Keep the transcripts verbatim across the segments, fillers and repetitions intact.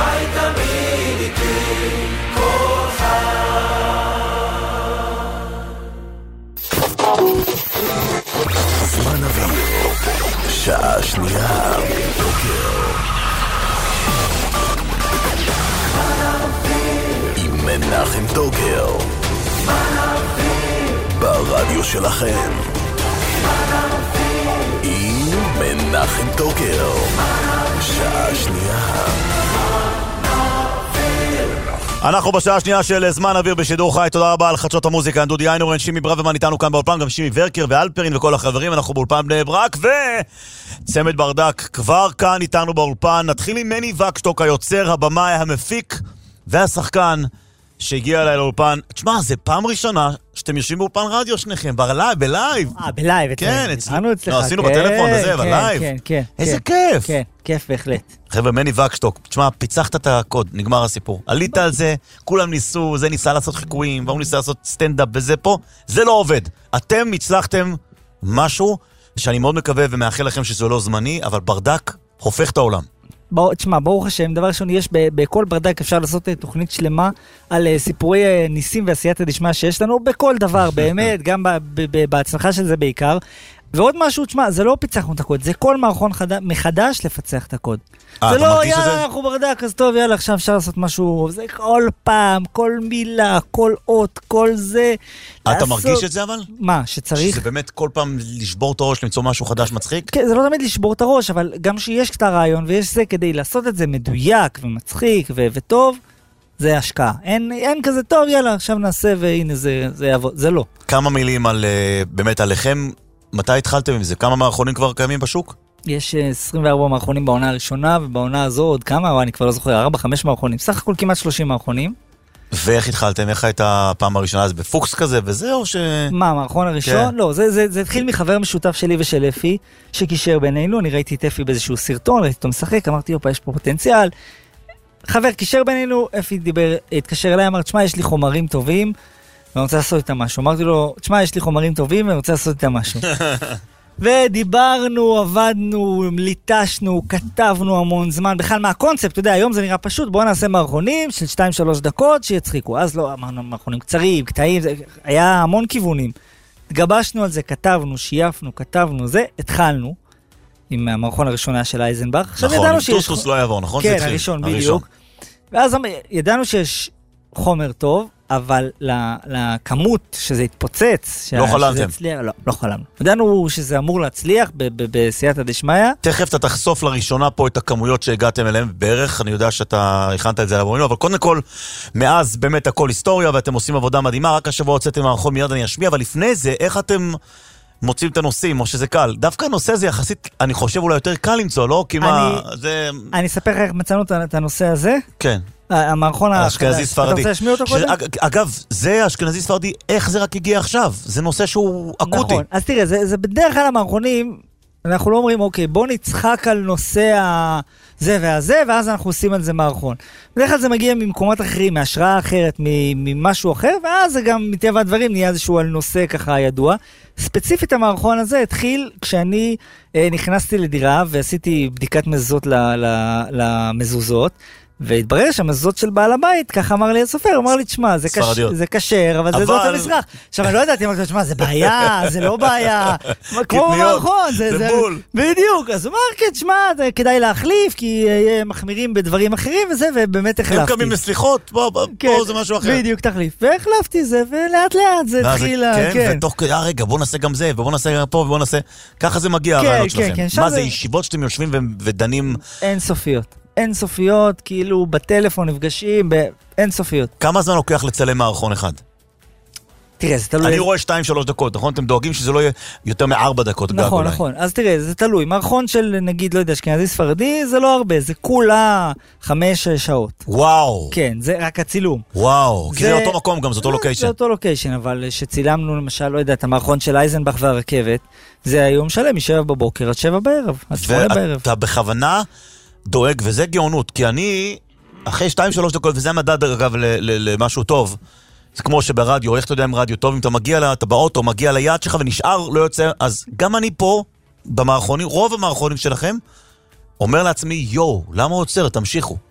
חי תמיד איתי כל זמן אוויר, שעה שנייה בטוקר. עם מנחם טוקר. ברדיו שלכם. עם מנחם טוקר. שעה שנייה. אנחנו בשעה השנייה של זמן אוויר בשידור חי. תודה רבה על חדשות המוזיקה. דודי איינורן, שימי ברוורמן איתנו כאן באולפן, גם שימי ורקר ואלפרין וכל החברים. אנחנו באולפן בני ברק, וצמד ברדק כבר כאן איתנו באולפן. נתחיל עם מני וקשטוק, היוצר, הבמאי, המפיק והשחקן שהגיע אליי לאולפן. תשמע, זה פעם ראשונה שאתם יושבים באולפן רדיו שניכם, בלייב, בלייב. אה, בלייב, כן, אצלנו אצלך. לא, עשינו בטלפון וזה, בלייב. כן, כן, איזה כיף. כן, כיף בהחלט. חבר'ה, מני וקשטוק, תשמע, פיצחת את הקוד, נגמר הסיפור. עלית על זה, כולם ניסו, זה ניסה לעשות חיקויים, והוא ניסה לעשות סטנדאפ וזה פה, זה לא עובד. אתם הצלחתם משהו שאני מאוד מקווה ומאחל לכם שזה לא זמני, אבל ברדק הופך את העולם. בוא, תשמע, ברוך השם, דבר ראשון, יש בכל ברדק אפשר לעשות תוכנית שלמה על סיפורי ניסים ועשיית הדשמע שיש לנו, בכל דבר, באמת, גם בהצלחה של זה בעיקר. ועוד משהו, תשמע, זה לא פיצחנו את הקוד, זה כל מערכון מחדש לפצח את הקוד. זה לא, יאללה, אנחנו ברדק, אז טוב, יאללה, עכשיו אפשר לעשות משהו, זה כל פעם, כל מילה, כל אות, כל זה. אתה מרגיש את זה אבל? מה, שצריך? שזה באמת כל פעם לשבור את הראש, למצוא משהו חדש מצחיק? כן, זה לא תמיד לשבור את הראש, אבל גם שיש את הרעיון, ויש זה כדי לעשות את זה מדויק ומצחיק וטוב, זה השקעה. אין, אין כזה טוב, יאללה, עכשיו נעשה והנה זה, זה יעבוד, זה לא. כמה מילים על, באמת עליכם, מתי התחלתם עם זה? כמה מערכונים כבר קיימים בשוק? יש עשרים וארבע מערכונים בעונה הראשונה, ובעונה הזו עוד כמה, אבל אני כבר לא זוכר, ארבע חמש מערכונים. סך הכל כמעט שלושים מערכונים. ואיך התחלתם? איך הייתה הפעם הראשונה? זה בפוקס כזה וזה או ש... מה, המערכון הראשון? כן. לא, זה, זה, זה התחיל מחבר משותף שלי ושל אפי, שקישר בינינו. אני ראיתי את אפי באיזשהו סרטון, ראיתי אותו משחק, אמרתי, יופה, יש פה פוטנציאל. חבר קישר בינינו, אפי דיבר, התקשר אליי, אמר, תשמע, יש לי חומרים טובים, ואני רוצה לעשות איתם משהו. אמרתי לו, תשמע, יש לי חומרים טובים, ואני רוצה לעשות איתם משהו. ודיברנו, עבדנו, ליטשנו, כתבנו המון זמן, בכלל מהקונספט, אתה יודע, היום זה נראה פשוט, בואו נעשה מערכונים של שתיים שלוש דקות שיצחיקו. אז לא, אמרנו מערכונים קצרים, קטעים, זה, היה המון כיוונים. התגבשנו על זה, כתבנו, שייפנו, כתבנו, זה, התחלנו עם המערכון הראשונה של אייזנבך. נכון, עם טוסטוס לא יעבור, נכון? כן, הראשון, בדיוק. ואז ידענו שיש חומר טוב, אבל לכמות שזה התפוצץ, לא חלמתם. לא, לא חלמנו. ידענו שזה אמור להצליח בסייעתא דשמיא. תכף אתה תחשוף לראשונה פה את הכמויות שהגעתם אליהם בערך, אני יודע שאתה הכנת את זה לעבורנו, אבל קודם כל, מאז באמת הכל היסטוריה, ואתם עושים עבודה מדהימה, רק השבוע הוצאתם מערכון מיד אני אשמיע, אבל לפני זה, איך אתם מוצאים את הנושאים, או שזה קל? דווקא הנושא הזה יחסית, אני חושב אולי יותר קל למצוא, לא? כי מה, זה... אני אספר לך איך מצאנו את הנושא הזה? כן. המערכון האשכנזי ספרדי. אתה רוצה להשמיע אותו קודם? אגב, זה אשכנזי ספרדי, איך זה רק הגיע עכשיו? זה נושא שהוא אקוטי. נכון, אז תראה, זה, זה בדרך כלל המערכונים, אנחנו לא אומרים, אוקיי, בוא נצחק על נושא הזה והזה, ואז אנחנו עושים על זה מערכון. בדרך כלל זה מגיע ממקומות אחרים, מהשראה אחרת, ממשהו אחר, ואז זה גם מטבע הדברים נהיה איזשהו על נושא ככה ידוע. ספציפית המערכון הזה התחיל כשאני אה, נכנסתי לדירה, ועשיתי בדיקת מזוזות למזוזות, והתברר שהמזוזות של בעל הבית, ככה אמר לי הסופר, אמר לי, תשמע, זה, קש... זה קשר, אבל, אבל זה זאת המזרח. עכשיו, אני לא יודעת, אמרתי, תשמע, זה בעיה, זה לא בעיה, כמו מערכון, זה, זה, זה בול. בדיוק, אז הוא אמר, כן, תשמע, כדאי להחליף, כי מחמירים בדברים אחרים וזה, ובאמת החלפתי. הם קמים לסליחות, בוא, בוא, כן, פה זה משהו אחר. בדיוק, תחליף. והחלפתי זה, ולאט לאט זה התחילה, כן. כן. ותוך כדי, רגע, בוא נעשה גם זה, ובוא נעשה פה, ובוא נעשה, ככה זה מגיע הרעיונות שלכם. מה זה, ישיבות שאתם יושבים ודנים? אין סופיות. אין סופיות, כאילו בטלפון נפגשים, אין סופיות. כמה זמן לוקח לצלם מערכון אחד? תראה, זה תלוי. אני רואה שתיים, שלוש דקות, נכון? אתם דואגים שזה לא יהיה יותר מארבע דקות. נכון, נכון. אז תראה, זה תלוי. מערכון של, נגיד, לא יודע, אשכנזי ספרדי, זה לא הרבה. זה כולה חמש שעות. וואו. כן, זה רק הצילום. וואו. כי זה אותו מקום גם, זה אותו לוקיישן. זה אותו לוקיישן, אבל שצילמנו, למשל, לא יודע, את המערכון של אייזנבך והרכבת, זה היום שלם, משבע בבוקר עד שבע בערב, עד שמונה בערב. ואתה בכוונה דואג, וזה גאונות, כי אני, אחרי שתיים, שלוש דקות, וזה המדד, אגב, למשהו טוב, זה כמו שברדיו, איך אתה יודע עם רדיו טוב, אם אתה מגיע, אתה באוטו, מגיע ליד שלך ונשאר, לא יוצא, אז גם אני פה, במערכונים, רוב המערכונים שלכם, אומר לעצמי, יו, למה עוצר? תמשיכו.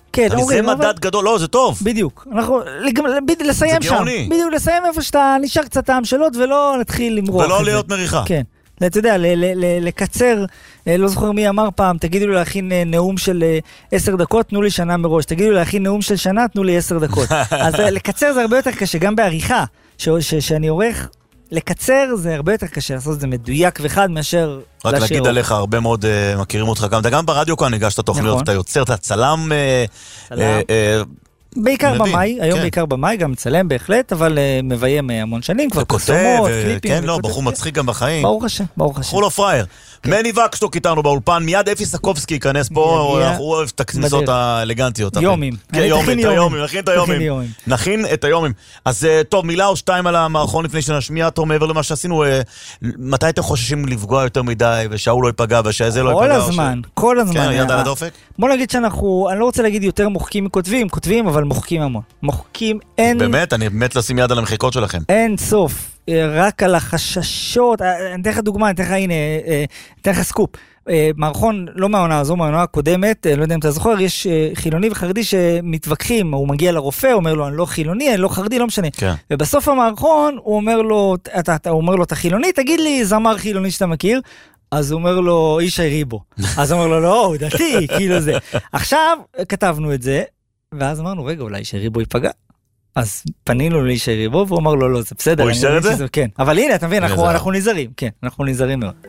כן, זה אומרים, מדד אבל... גדול, לא, זה טוב. בדיוק. אנחנו, בדיוק, לסיים שם. בדיוק, לסיים איפה שאתה נשאר קצת טעם שאלות, ולא נתחיל למרוח. ולא להיות מריחה. כן. אתה יודע, לקצר, לא זוכר מי אמר פעם, תגידו לי להכין נאום של עשר דקות, תנו לי שנה מראש. תגידו לי להכין נאום של שנה, תנו לי עשר דקות. אז לקצר זה הרבה יותר קשה, גם בעריכה, שאני עורך, לקצר זה הרבה יותר קשה, לעשות את זה מדויק וחד מאשר רק לשיר. להגיד עליך, הרבה מאוד uh, מכירים אותך גם, אתה גם ברדיו כאן הגשת תוכניות, נכון. אתה יוצר, אתה צלם... Uh, צלם. Uh, uh, בעיקר מבין, במאי, היום כן. בעיקר במאי, גם מצלם בהחלט, אבל uh, מביים uh, המון שנים, כבר וכותב, פרסומות, ו- קליפים. כן, לא, וכותב, בחור כן. מצחיק גם בחיים. ברוך השם, ברוך השם. בחור לא פרייר. מני וקשטוק איתנו באולפן, מיד אפי סקובסקי ייכנס פה, יגיע אנחנו אוהב את הכניסות בדרך. האלגנטיות. יומים. כן, אני יומים, תכין את היומים, יומים. נכין את היומים. תכין יומים. נכין את היומים. אז אה, טוב, מילה או שתיים על המערכון לפני שנשמיע אותו מעבר למה שעשינו. אה, מתי אתם חוששים לפגוע יותר מדי, ושהוא לא ייפגע, ושהזה לא ייפגע? כל או ש- הזמן, כל הזמן. כן, יד על אה, הדופק? בוא נגיד שאנחנו, אני לא רוצה להגיד יותר מוחקים מכותבים, כותבים, אבל מוחקים המון. מוחקים, אין... באמת, אני באמת לשים יד על המחיקות שלכם. אין סוף, רק על החששות, אני אתן לך דוגמה, אני אתן לך, הנה, אתן לך סקופ. מערכון, לא מהעונה הזו, מהעונה הקודמת, לא יודע אם אתה זוכר, יש חילוני וחרדי שמתווכחים, הוא מגיע לרופא, אומר לו, אני לא חילוני, אני לא חרדי, לא משנה. כן. ובסוף המערכון, הוא אומר לו, אתה, אתה, הוא אומר לו, אתה חילוני, תגיד לי, זמר חילוני שאתה מכיר, אז הוא אומר לו, איש ריבו. אז הוא אומר לו, לא, הוא דתי, כאילו זה. עכשיו, כתבנו את זה, ואז אמרנו, רגע, אולי איש ריבו ייפגע. אז פנינו לאיש ריבו, והוא אמר לו, לא, זה בסדר. הוא אישר את זה? כן, אבל הנה, אתה מבין, אנחנו, אנחנו נזרים, כן, אנחנו נזרים מאוד.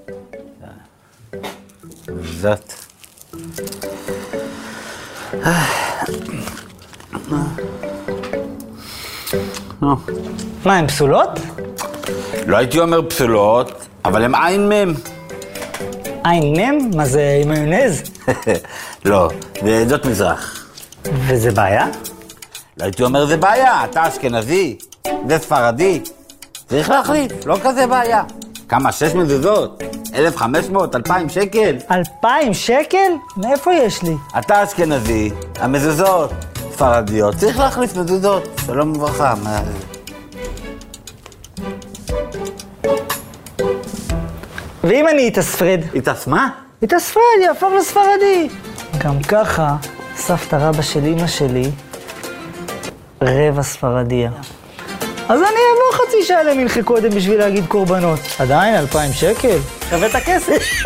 זאת. מה, הן פסולות? לא הייתי אומר פסולות, אבל הם עין מם. עין נם? מה זה, עם מיונז? לא, זאת מזרח. וזה בעיה? לא הייתי אומר זה בעיה, אתה אשכנזי, זה ספרדי. צריך להחליט, לא כזה בעיה. כמה, שש מזוזות? אלף וחמש מאות, אלפיים שקל? אלפיים שקל? מאיפה יש לי? אתה אשכנזי, המזוזות ספרדיות, צריך להחליף מזוזות. שלום וברכה. מה... ואם אני אתספרד? התעצמה? התספרד, יהפוך לספרדי. גם ככה, סבתא רבא של אמא שלי, רבע ספרדיה. אז אני אבוא חצי שעה למלכי קודם בשביל להגיד קורבנות. עדיין, אלפיים שקל? שווה את הכסף.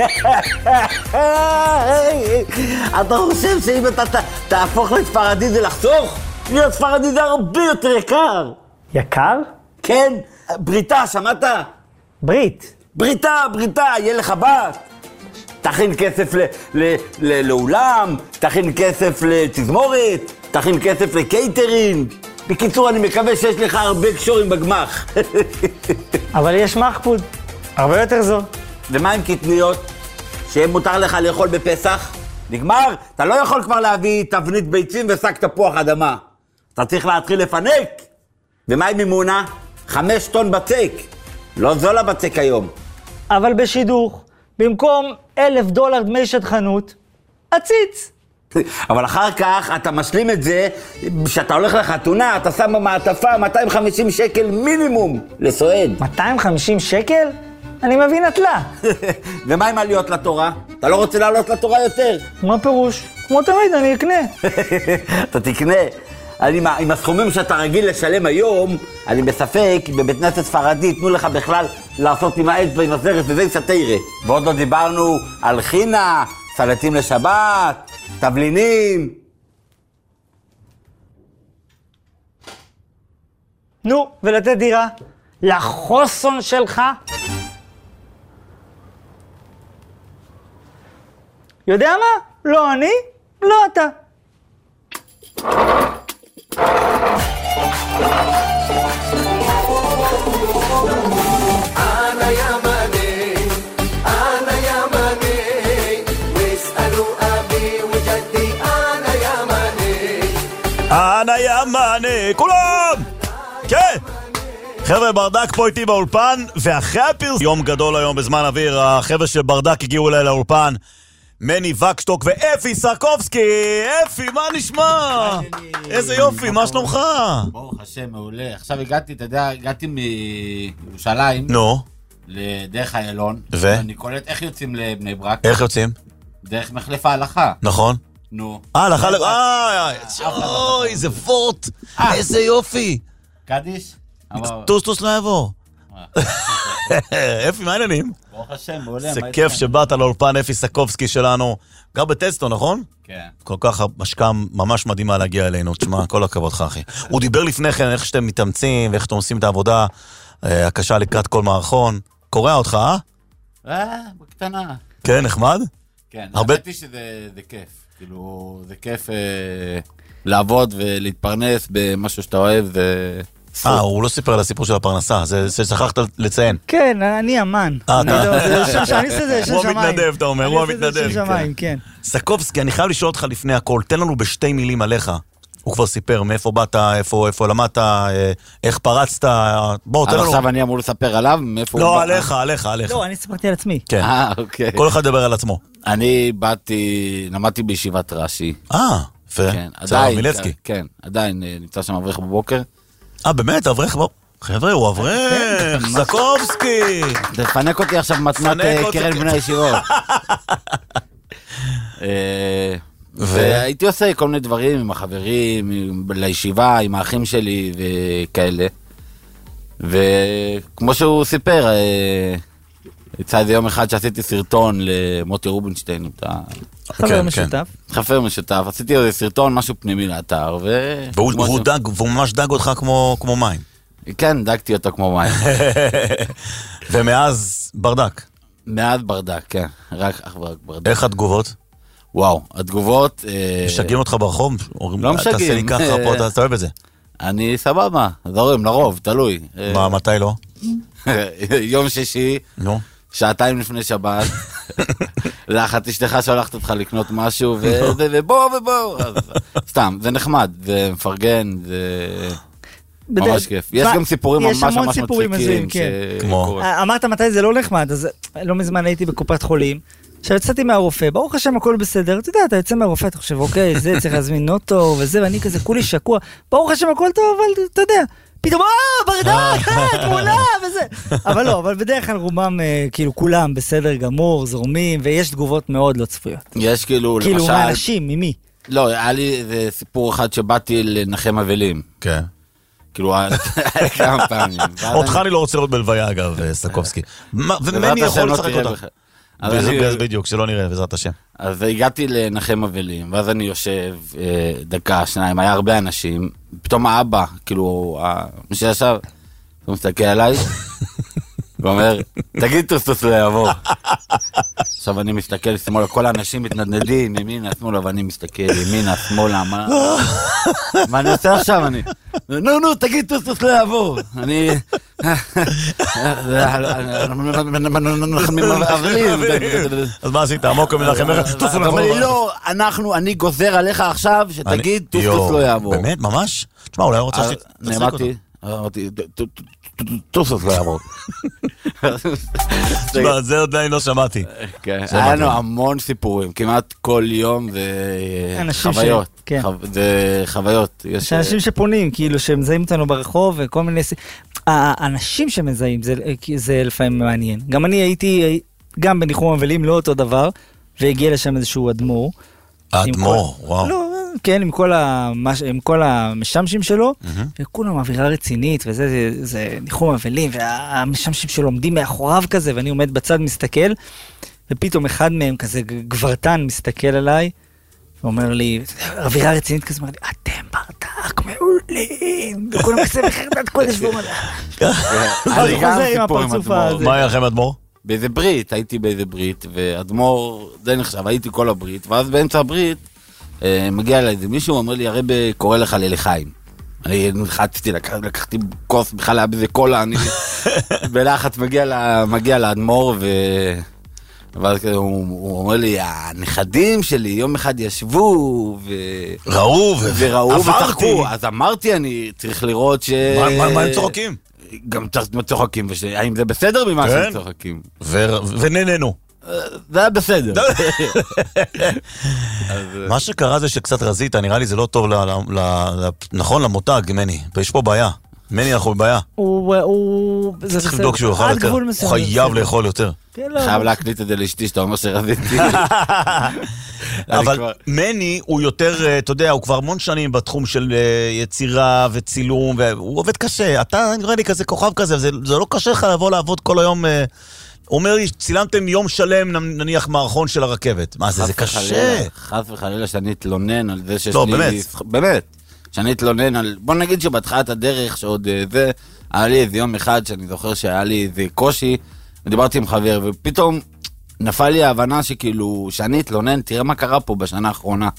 אתה חושב שאם אתה תהפוך לספרדי זה לחסוך? להיות ספרדי זה הרבה יותר יקר. יקר? כן, בריתה, שמעת? ברית. בריתה, בריתה, יהיה לך בת. תכין כסף ל- ל- ל- לאולם, תכין כסף לתזמורת, תכין כסף לקייטרינג. בקיצור, אני מקווה שיש לך הרבה קשורים בגמח. אבל יש מחפוד. הרבה יותר זו. ומה עם קטניות? שיהיה מותר לך לאכול בפסח? נגמר? אתה לא יכול כבר להביא תבנית ביצים ושק תפוח אדמה. אתה צריך להתחיל לפנק. ומה עם מימונה? חמש טון בצק. לא זול הבצק היום. אבל בשידוך, במקום אלף דולר דמי שטחנות, עציץ. אבל אחר כך אתה משלים את זה, כשאתה הולך לחתונה, אתה שם במעטפה מאתיים וחמישים שקל מינימום לסועד. מאתיים וחמישים שקל? אני מבין עטלה. ומה עם עליות לתורה? אתה לא רוצה לעלות לתורה יותר? מה פירוש? כמו תמיד, אני אקנה. אתה תקנה. אני, עם הסכומים שאתה רגיל לשלם היום, אני בספק, בבית כנסת ספרדי, תנו לך בכלל לעשות עם האצבע, עם הזרס, וזה יסתירה. ועוד לא דיברנו על חינה, סלטים לשבת, תבלינים. נו, ולתת דירה לחוסון שלך? יודע מה? לא אני, לא אתה. أنا يمني أنا يمني واسألوا أبي وجدي أنا يمني אנה ימני, כולם! כן! חבר'ה, ברדק פה איתי באולפן, ואחרי הפרסום, יום גדול היום בזמן אוויר, החבר'ה של ברדק הגיעו אליי לאולפן, מני וקשטוק ואפי סקובסקי. אפי, מה נשמע? איזה יופי, מה שלומך? ברוך השם, מעולה. עכשיו הגעתי, אתה יודע, הגעתי מירושלים נו, לדרך איילון. ו? אני קולט איך יוצאים לבני ברק? איך יוצאים? דרך מחלף ההלכה. נכון. נו. אה, הלכה ל... אה, אוי, זה וורט. איזה יופי. קדיש? טוס טוס לא יעבור. אפי, מה העניינים? ברוך השם, מעולה. זה כיף שבאת לאולפן, אפי סקובסקי שלנו. גר בטסטו, נכון? כן. כל כך השקעה ממש מדהימה להגיע אלינו. תשמע, כל הכבוד לך, אחי. הוא דיבר לפני כן איך שאתם מתאמצים ואיך שאתם עושים את העבודה הקשה לקראת כל מערכון. קורא אותך, אה? אה, בקטנה. כן, נחמד? כן, הרבה- חשבתי שזה כיף. כאילו, זה כיף לעבוד ולהתפרנס במשהו שאתה אוהב, זה... אה, הוא לא סיפר על הסיפור של הפרנסה, זה ששכחת לציין. כן, אני אמן. אה, אני אתה- לא- זה שם- שאני עושה את זה של הוא שמיים. המתנדב, אתה אומר, אני הוא עושה את זה המתנדב, של שמיים, כן. סקובסקי, אני חייב לשאול אותך לפני הכל, תן לנו בשתי מילים עליך. הוא כבר סיפר מאיפה באת, איפה, איפה למדת, אה, איך פרצת, אה, בוא, תן אז לנו. עכשיו אני אמור לספר עליו? מאיפה הוא לא, בא? עליך, עליך, עליך. לא, אני סיפרתי על עצמי. כן, אה, אוקיי. כל אחד דבר על עצמו. אני באתי, למדתי בישיבת רש"י. אה, יפה. כן, אצל הרב עדיין. מילצקי. כן, עדיין אה, נמצא שם אברך בבוקר. אה, באמת, אברך, בוא. חבר'ה, הוא אברך, סקובסקי. תפנק אותי עכשיו מתנת פנק אה, אותי. קרן בני הישיבות. אה, והייתי עושה כל מיני דברים עם החברים, עם- לישיבה, עם האחים שלי וכאלה. וכמו שהוא סיפר, אה, יצא איזה יום אחד שעשיתי סרטון למוטי רובינשטיין, אתה חבר כן, משותף. חבר משותף, עשיתי איזה סרטון, משהו פנימי לאתר, ו... והוא כמו והוא ש- דג, והוא ממש דג אותך כמו כמו מים. כן, דגתי אותו כמו מים. ומאז ברדק. מאז ברדק, כן, רק אך ורק ברדק. איך התגובות? וואו, התגובות... אה, משגעים אותך ברחוב? אומרים, לא תעשה לי משגעים. ככה, פה אתה אתה אוהב את זה. אני סבבה, זורם, לרוב, תלוי. אה, מה, מתי לא? יום שישי, נו. שעתיים לפני שבת, לחת אשתך שולחת אותך לקנות משהו, ו- ו- ובוא ובוא. אז, סתם, זה נחמד, זה מפרגן, זה ממש בדרך- כיף. יש תשמע, גם סיפורים יש ממש המון ממש סיפורים הזויים, מצחיקים. כן. כמו? שקורים. אמרת מתי זה לא נחמד, אז לא מזמן הייתי בקופת חולים. עכשיו יצאתי מהרופא, ברוך השם הכל בסדר, אתה יודע, אתה יוצא מהרופא, אתה חושב, אוקיי, זה צריך להזמין נוטו וזה, ואני כזה כולי שקוע, ברוך השם הכל טוב, אבל אתה יודע, פתאום, אה, ברדק, אה, תמונה, וזה. אבל לא, אבל בדרך כלל רובם, אה, כאילו, כולם בסדר גמור, זורמים, ויש תגובות מאוד לא צפויות. יש כאילו, כאילו, למשל... מהאנשים, ממי? לא, היה לי איזה סיפור אחד שבאתי לנחם אבלים. כן. כאילו, כמה פעמים. ואז אותך אני- אני לא רוצה לראות בלוויה, אגב, סקובסקי. מה- בעזרת ומני השם יכול לא לשחק תראה אותך. בכלל. אז בזה- אני- בזה בדיוק, שלא נראה, בעזרת השם. אז הגעתי לנחם אבלים, ואז אני יושב אה, דקה, שניים, היה הרבה אנשים, פתאום האבא, כאילו, ה- מי שישב, הוא מסתכל עליי, ואומר, תגיד טוסטוס לא יעבור. עכשיו אני מסתכל שמאלה, כל האנשים מתנדנדים, ימינה, שמאלה, ואני מסתכל ימינה, שמאלה, מה... מה אני עושה עכשיו? אני... נו, נו, תגיד טוסטוס לא יעבור. אני... אבלים. אז מה עשית? עמוק מנחם ארץ? אתה אומר לי, לא, אנחנו, אני גוזר עליך עכשיו שתגיד אני- טוסטוס יואו, לא יעבור. באמת? ממש? תשמע, אולי הוא רוצה אז שתצחיק אותו. נעמדתי, אמרתי, "ט- ט- ט- טוסטוס לא יעבור. תשמע, זה עוד לא שמעתי. כן, זה היה מדהים. לנו המון סיפורים, כמעט כל יום זה אנשים ש- חוויות. כן. חו- זה חוויות. יש- יש אנשים שפונים, כאילו, שמזהים אותנו ברחוב, וכל מיני... ס- האנשים שמזהים, זה, זה לפעמים מעניין. גם אני הייתי, גם בניחום אבלים, לא אותו דבר, והגיע לשם איזשהו אדמו"ר. האדמו"ר, עם כל- וואו. לא, כן, עם כל, המש... עם כל המשמשים שלו, וכולם אווירה רצינית, וזה זה, זה ניחום אבלים, והמשמשים שלו עומדים מאחוריו כזה, ואני עומד בצד מסתכל, ופתאום אחד מהם כזה גברתן מסתכל עליי, ואומר לי, אווירה רצינית כזה, אומר לי, אתם ברדק מעולים, וכולם כזה בחרדת קודש, והוא אומר, היה אז לי הוא גם חוזר עם סיפור עם הפרצוף אדמו"ר. הזה. מה היה לכם אדמו"ר? באיזה ברית, הייתי באיזה ברית, ואדמו"ר די נחשב, הייתי כל הברית, ואז באמצע הברית, אה, מגיע אליי איזה מישהו, אומר לי, הרב קורא לך ללחיים. אני נלחצתי, לקח- לקחתי כוס, בכלל היה בזה קולה, אני בלחץ מגיע ל- מגיע לאדמו"ר, ו... ואז כזה הוא, הוא אומר לי, הנכדים שלי יום אחד ישבו, ו... ראו ו- וראו עברתי. וצחקו, אז אמרתי, אני צריך לראות ש... מה- מה מה הם צוחקים? גם צ- צוחקים, וש- האם זה בסדר ממה כן. שהם צוחקים? ו- ונהננו. זה היה בסדר. מה שקרה זה שקצת רזית, נראה לי זה לא טוב, ל- ל- ל- נכון, למותג, מני, ויש פה בעיה. מני, אנחנו בבעיה. הוא... הוא... זה צריך בסדר. לבדוק שהוא יאכל עד יותר. גבול הוא מסוים, חייב בסדר. לאכול יותר. כן, לא, חייב לא. להקליט את זה לאשתי שאתה אומר שרזיתי. אבל כבר- מני הוא יותר, אה, אתה יודע, הוא כבר המון שנים בתחום של אה, יצירה וצילום, והוא עובד קשה. אתה נראה לי כזה כוכב כזה, זה זה לא קשה לך לבוא לעבוד כל היום... אה, הוא אומר לי, צילמתם יום שלם, נניח מערכון של הרכבת. מה זה, זה חס קשה. וחלילה, חס וחלילה שאני אתלונן על זה שיש לא, לי... באמת. באמת. שאני אתלונן על... בוא נגיד שבתחילת הדרך, שעוד אה, זה, היה לי איזה יום אחד שאני זוכר שהיה לי איזה קושי, ודיברתי עם חבר, ופתאום נפל לי ההבנה שכאילו, שאני אתלונן, תראה מה קרה פה בשנה האחרונה.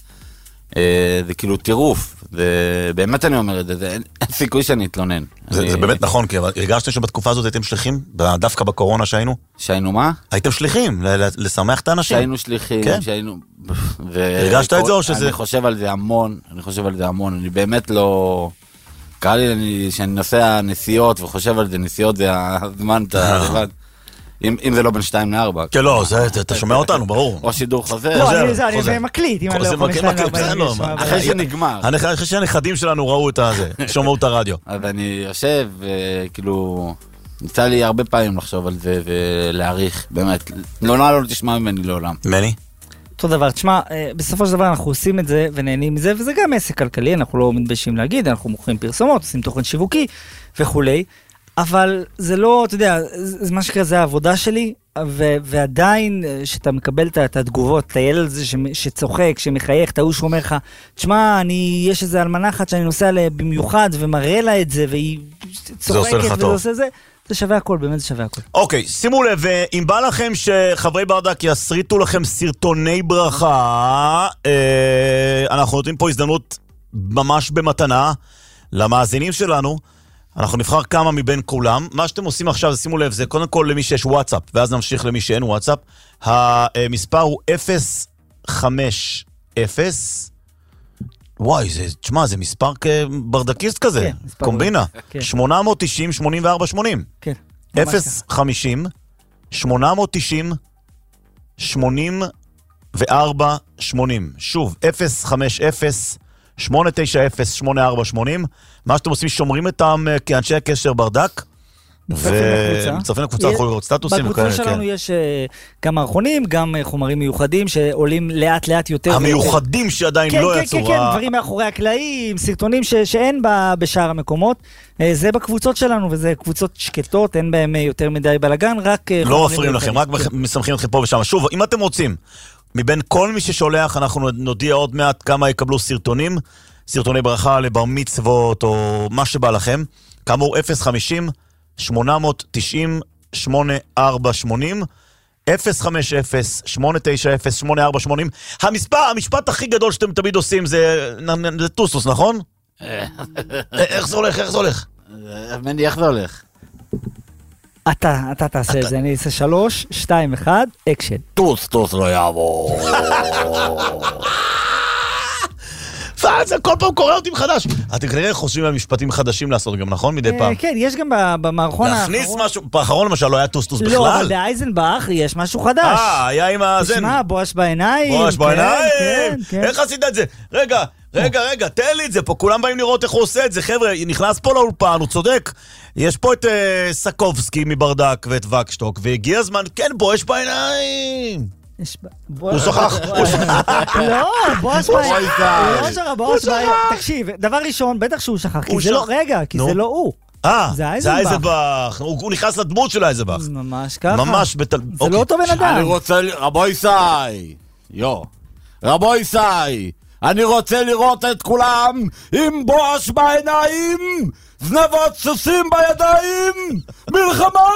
אה, זה כאילו טירוף. ובאמת אני אומר את זה, זה אין, אין סיכוי שאני אתלונן. זה, אני... זה באמת נכון, כי הרגשתם שבתקופה הזאת הייתם שליחים, דווקא בקורונה שהיינו? שהיינו מה? הייתם שליחים, ל- ל- לשמח את האנשים. שהיינו שליחים, כן. שהיינו... ו... הרגשת את זה או שזה- אני חושב על זה המון, אני חושב על זה המון, אני באמת לא... קרה לי אני, שאני נוסע נסיעות וחושב על זה, נסיעות זה הזמן, אתה לבד. אם, אם זה לא בין שתיים לארבע. כן, לא, זה, אתה שומע אותנו, ברור. או שידור חוזר. לא, חוזר, אני זה, אני חוזר. זה מקליט, אם אני לא זה יכול מקליט, לשתיים מקליט, לארבעים, לא, יש מה- מה- אחרי שנגמר. הנכ- אחרי שהנכדים שלנו ראו את הזה, שומעו את הרדיו. אז אני יושב וכאילו... יצא לי הרבה פעמים לחשוב על זה ולהעריך, באמת. לעולם לא תשמע ממני לעולם. מני? אותו דבר, תשמע, אה, בסופו של דבר אנחנו עושים את זה ונהנים מזה, וזה גם עסק כלכלי, אנחנו לא מתביישים להגיד, אנחנו מוכרים פרסומות, עושים תוכן שיווקי וכולי, אבל זה לא, אתה יודע, זה מה שקרה, זה העבודה שלי, ו- ועדיין אה, שאתה מקבל את, את התגובות, את הילד הזה ש- שצוחק, שמחייך, את ההוא שאומר לך, תשמע, אני, יש איזה אלמנחת שאני נוסע לה במיוחד ומראה לה את זה, והיא עושה לך צוחקת טוב. ועושה זה, זה שווה הכל, באמת זה שווה הכל. אוקיי, שימו לב, אם בא לכם שחברי ברדק יסריטו לכם סרטוני ברכה, אה, אנחנו נותנים פה הזדמנות ממש במתנה למאזינים שלנו. אנחנו נבחר כמה מבין כולם. מה שאתם עושים עכשיו, שימו לב, זה קודם כל למי שיש וואטסאפ, ואז נמשיך למי שאין וואטסאפ. המספר הוא אפס חמש אפס. וואי, זה, תשמע, זה מספר ברדקיסט כזה, כן, מספר קומבינה. כן. שמונה תשעים שמונים וארבע שמונים. כן. ממש אפס חמישים שמונה תשעים שמונים וארבע שמונים. שוב, אפס חמש אפס שמונה תשע אפס שמונה ארבע שמונים. מה שאתם עושים, שומרים אותם כאנשי הקשר ברדק, מצטרפים לקבוצה. ומצטרפים לקבוצה, יכולים לראות סטטוסים בקבוצה וכאלה, שלנו כן. יש אה, גם מערכונים, גם אה, חומרים מיוחדים שעולים לאט לאט יותר. המיוחדים שעדיין כן, לא כן, יצאו. כן, כן, דברים מאחורי הקלעים, סרטונים ש- שאין ב- בשאר המקומות. אה, זה בקבוצות שלנו, וזה קבוצות שקטות, אין בהם אה, יותר מדי בלגן, רק... אה, לא חומרים מפריעים לכם, רק מיוחדים. כן. מסמכים אתכם פה ושם. שוב, אם אתם רוצים, מבין כל מי ששולח, אנחנו נודיע עוד מעט כמה יקבלו סרטונים, סרטוני ברכה לבר מצוות או מה שבא לכם. כאמור, אפס חמישים שמונה תשעים שמונה ארבע שמונים, אפס חמש אפס שמונה תשע אפס שמונה ארבע שמונים. המספר, המשפט הכי גדול שאתם תמיד עושים זה, זה טוסוס, נכון? איך זה הולך? איך זה הולך? מני, איך זה הולך? אתה, אתה תעשה את זה, אני אעשה שלוש, שתיים, אחד, אקשן. טוס, טוס לא יעבור. זה כל פעם קורא אותי מחדש. אתם כנראה חושבים על משפטים חדשים לעשות גם, נכון? מדי פעם. כן, יש גם ב- במערכון האחרון. להכניס משהו, באחרון למשל לא היה טוסטוס בכלל. לא, אבל באייזנבך יש משהו חדש. אה, היה עם הזה. תשמע, בואש בעיניים. בואש כן, בעיניים. כן, כן. איך עשית את זה? רגע, רגע, רגע, תן לי את זה פה, כולם באים לראות איך הוא עושה את זה. חבר'ה, נכנס פה לאולפן, הוא צודק. יש פה את אה, סקובסקי מברדק ואת וקשטוק, והגיע הזמן, כן, בואש בעיניים. יש ב- הוא בואש- שכח, הוא שכח. לא, בואש בעיניים. בעיניים. הוא לא שכח, בואש בעיניים. תקשיב, דבר ראשון, בטח שהוא שכח, כי הוא זה לא, שכח. רגע, כי נו. זה לא הוא. אה, זה זה אייזנבך. אייזנבך. הוא הוא נכנס לדמות של אייזנבך. ממש ככה. ממש בתל... זה אוקיי. לא אותו בן אני אדם. רוצה... ל- רבוי סי! יו. רבוי סי! אני רוצה לראות את כולם עם בואש בעיניים, זנבות סוסים בידיים, מלחמה!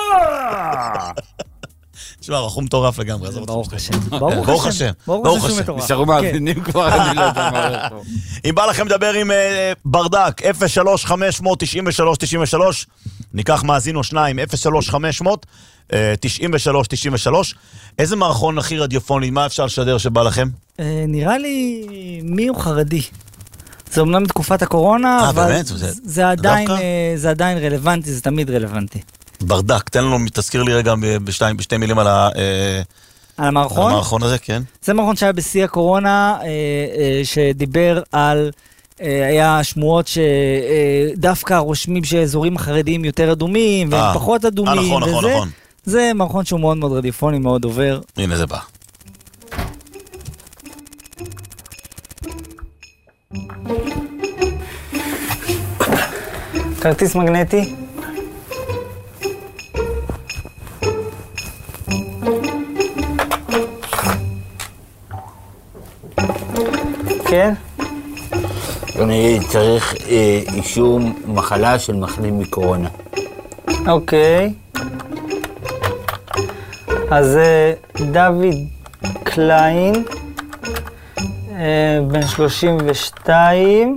תשמע, רחום מטורף לגמרי. עזוב אותך ברוך שתי. השם. ברוך השם. ברוך השם. מטורף. נשארו כן. מאזינים כבר, אני לא יודע מה הולך פה. אם בא לכם לדבר עם אה, ברדק, אפס שלוש חמש תשעים ושלוש תשעים ושלוש, ניקח מאזין או שניים, אפס שלוש חמש תשעים ושלוש תשעים ושלוש. איזה מערכון הכי רדיופוני, מה אפשר לשדר שבא לכם? אה, נראה לי מי הוא חרדי. זה אומנם תקופת הקורונה, אה, אבל באמת? זה- זה עדיין, דווקא? אה, זה עדיין רלוונטי, זה תמיד רלוונטי. ברדק, תן לנו, תזכיר לי רגע בשתי, בשתי מילים על, ה, אה, על על המערכון? המערכון הזה, כן? זה מערכון שהיה בשיא הקורונה, אה, אה, שדיבר על היה שמועות שדווקא רושמים שאזורים החרדיים יותר אדומים, והם פחות אדומים, נכון, נכון, נכון. זה מערכון שהוא מאוד מאוד רדיפוני, מאוד עובר. הנה זה בא. כרטיס מגנטי. כן? אני צריך אה, אישור מחלה של מחלים מקורונה. אוקיי. אז דוד קליין, אה, בן שלושים ושתיים,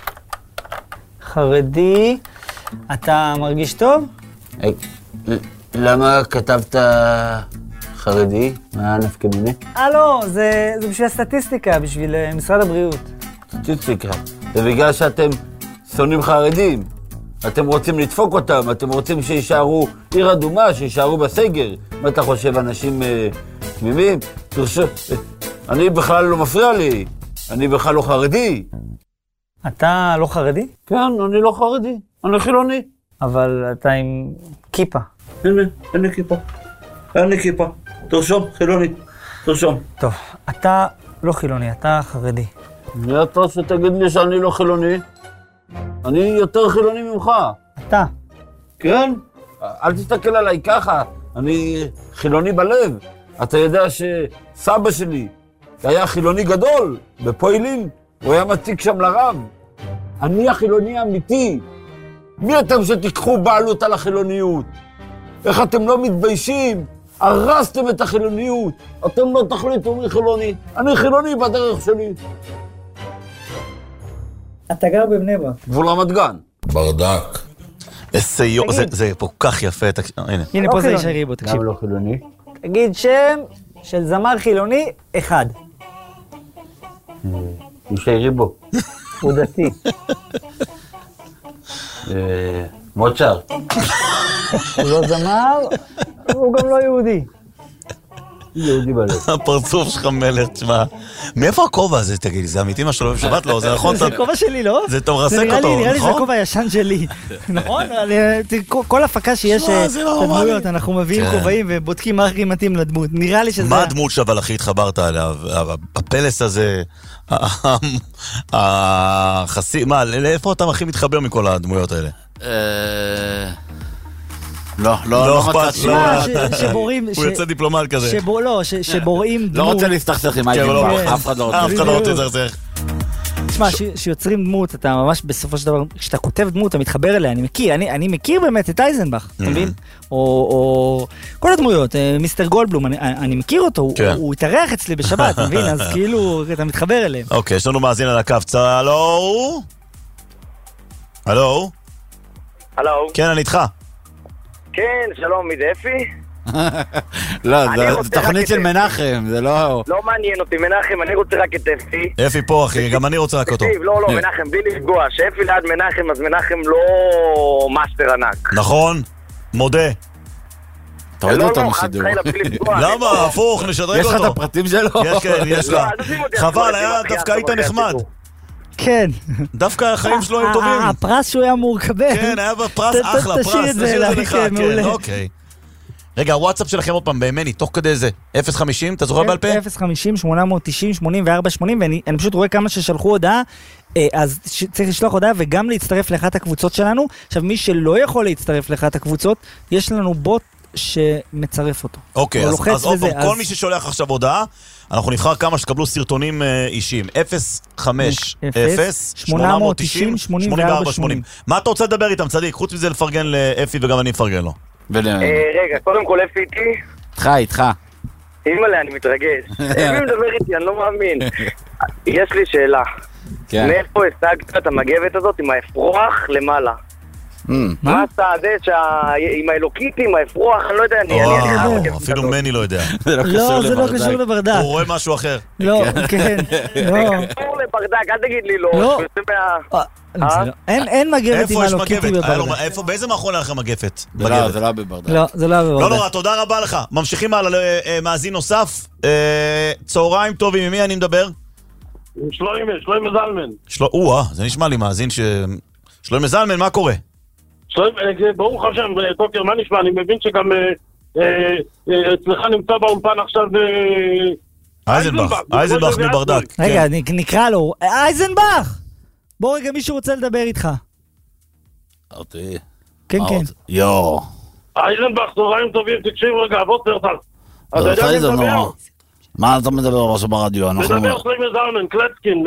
חרדי. אתה מרגיש טוב? אה, למה כתבת חרדי? מה נפקא מיני? אה לא, זה, זה בשביל הסטטיסטיקה, בשביל uh, משרד הבריאות. סטטיסטיקה? זה בגלל שאתם שונאים חרדים. אתם רוצים לדפוק אותם, אתם רוצים שישארו עיר אדומה, שישארו בסגר. מה אתה חושב, אנשים תמימים? Uh, תרשו, uh, אני בכלל לא מפריע לי, אני בכלל לא חרדי. אתה לא חרדי? כן, אני לא חרדי, אני חילוני. אבל אתה עם כיפה. הנה, אין לי כיפה. אין לי כיפה. תרשום, חילוני. תרשום. טוב, אתה לא חילוני, אתה חרדי. מי אתה שתגיד לי שאני לא חילוני? אני יותר חילוני ממך. אתה. כן? אל תסתכל עליי ככה. אני חילוני בלב. אתה יודע שסבא שלי היה חילוני גדול בפוילין. הוא היה מציג שם לרב. אני החילוני האמיתי. מי אתם שתיקחו בעלות על החילוניות? איך אתם לא מתביישים? הרסתם את החילוניות. אתם לא תחליטו מי חילוני. אני חילוני בדרך שלי. אתה גר בבני ברק. גבול רמת גן. ברדק. איזה יום, זה כל כך יפה. הנה. הנה, פה זה ישארי בו, תקשיב. למה לא חילוני? תגיד שם של זמר חילוני אחד. ישארי בו. הוא דתי. מוצ'רט. הוא לא זמר, הוא גם לא יהודי. יהודי בלב. הפרצוף שלך מלך, תשמע. מאיפה הכובע הזה, תגיד? זה אמיתי מה שלא בשבת? לא, זה נכון? זה כובע שלי, לא? זה טוב, רסק אותו, נכון? נראה לי זה הכובע הישן שלי. נכון? כל הפקה שיש דמויות, אנחנו מביאים כובעים ובודקים מה הכי מתאים לדמות. נראה לי שזה... מה הדמות אבל הכי התחברת עליו? הפלס הזה, החסי... מה, לאיפה אתה הכי מתחבר מכל הדמויות האלה? לא, לא, לא מצאת שבורים... הוא יוצא דיפלומט כזה. לא, שבוראים דמות... לא רוצה להסתכסך עם אייבנבך, אף אחד לא רוצה. אף אחד לא רוצה להסתכסך. תשמע, שיוצרים דמות, אתה ממש בסופו של דבר, כשאתה כותב דמות, אתה מתחבר אליה, אני מכיר, אני מכיר באמת את אייזנבך, אתה מבין? או כל הדמויות, מיסטר גולדבלום, אני מכיר אותו, הוא התארח אצלי בשבת, אתה מבין? אז כאילו, אתה מתחבר אליהם. אוקיי, יש לנו מאזין על הקו, הלו? הלו? הלו? כן, אני איתך. כן, שלום, מי זה אפי? לא, זו תוכנית של מנחם, זה לא... לא מעניין אותי, מנחם, אני רוצה רק את אפי. אפי פה, אחי, גם אני רוצה רק אותו. לא, לא, מנחם, בלי לפגוע, שאפי ליד מנחם, אז מנחם לא מאסטר ענק. נכון, מודה. תוריד אותו משידור. למה? הפוך, נשדרג יש לך את אותו. הפרטים שלו? יש, כן, יש לך. חבל, היה דווקא היית נחמד. כן. דווקא החיים שלו היו טובים. הפרס שהוא היה אמור לקבל. כן, היה בפרס אחלה, פרס. תשאיר את זה אליי, כן, מעולה. אוקיי. רגע, הוואטסאפ שלכם עוד פעם, במני, תוך כדי זה, אפס חמישים, אתה זוכר בעל פה? אפס חמישים, שמונה תשעים, שמונים וארבע שמונים, ואני פשוט רואה כמה ששלחו הודעה, אז צריך לשלוח הודעה וגם להצטרף לאחת הקבוצות שלנו. עכשיו, מי שלא יכול להצטרף לאחת הקבוצות, יש לנו בוט שמצרף אותו. אוקיי, אז, אז עוד פעם, אז... כל מי ששולח עכשיו הודעה, אנחנו נבחר כמה שתקבלו סרטונים אישיים. אפס חמש אפס, שמונה תשעים, שמונים וארבע שמונים. מה אתה רוצה לדבר איתם, צדיק? חוץ מזה לפרגן לאפי וגם אני מפרגן לו. רגע, קודם כל אפי איתי. איתך, איתך. אימא'לה, אני מתרגש. אפי מדבר איתי, אני לא מאמין. יש לי שאלה. מאיפה השגת את המגבת הזאת עם האפרוח למעלה? מה עשה זה עם האלוקית, עם האפרוח, אני לא יודע, אני... אפילו מני לא יודע. לא, זה לא קשור לברדק. הוא רואה משהו אחר. לא, כן, לא. זה קשור לברדק, אל תגיד לי לא. אין מגבת עם האלוקיתי בברדק. איפה, באיזה מכון היה לך מגפת? לא, זה לא בברדק. לא, זה לא בברדק. לא נורא, תודה רבה לך. ממשיכים הלאה למאזין נוסף. צהריים טובים, עם מי אני מדבר? שלוימה, שלוימה זלמן. שלו, או-אה, זה נשמע לי מאזין ש... שלוימה זלמן, מה קורה? שלוימה, ברוך השם, טוקר, מה נשמע? אני מבין שגם אצלך נמצא באולפן עכשיו... אייזנבך, אייזנבך מברדק. רגע, נקרא לו, אייזנבך! בוא רגע, מישהו רוצה לדבר איתך. אותי. כן, כן. יו. אייזנבך, צהריים טובים, תקשיב רגע, אבות פרטל. אתה יודע מי מדבר? מה אתה מדבר עכשיו ברדיו? מדבר שלוימה זלמן, קלצקין,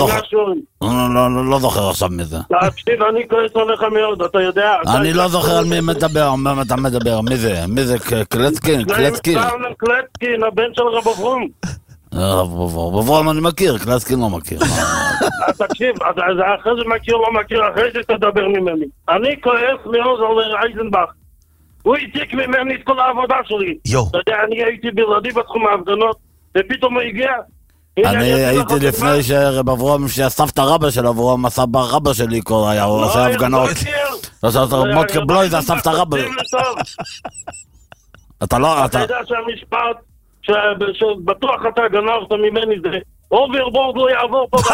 לא זוכר עכשיו מזה. תקשיב, אני כועס עליך מאוד, אתה יודע... אני לא זוכר על מי מדבר, על מי אתה מדבר, מי זה? מי זה קלצקין? קלצקין? קלצקין, הבן של רב אברום. רב אברום אני מכיר, קלצקין לא מכיר. תקשיב, אחרי זה מכיר לא מכיר, אחרי זה תדבר ממני. אני כועס מאוד על אייזנבך. הוא העתיק ממני את כל העבודה שלי. יו. אתה יודע, אני הייתי בלעדי בתחום ההפגנות, ופתאום הוא הגיע. אני הייתי לפני שרב אברום, שהסבתא רבא של אברום, הסבא רבא שלי כבר היה, הוא עושה הפגנות. מותקה בלוי זה הסבתא רבא. אתה לא... אתה יודע שהמשפט, שבטוח אתה גנבת ממני זה, אוברבורד לא יעבור פה.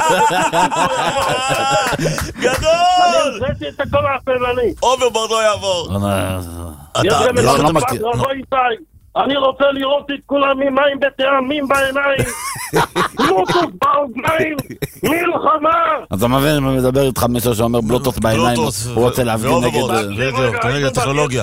גדול! אני עשיתי את הכל הפלני. אוברבורד לא יעבור. יש גם את המשפט, רבו איתי. אני רוצה לראות את כולם ממים בטעמים בעיניים. בלוטוס באוזניים, מלחמה. אתה מבין, אם אני מדבר איתך מישהו שאומר בלוטוס בעיניים, הוא רוצה להפגין נגד... נגד הטכנולוגיה.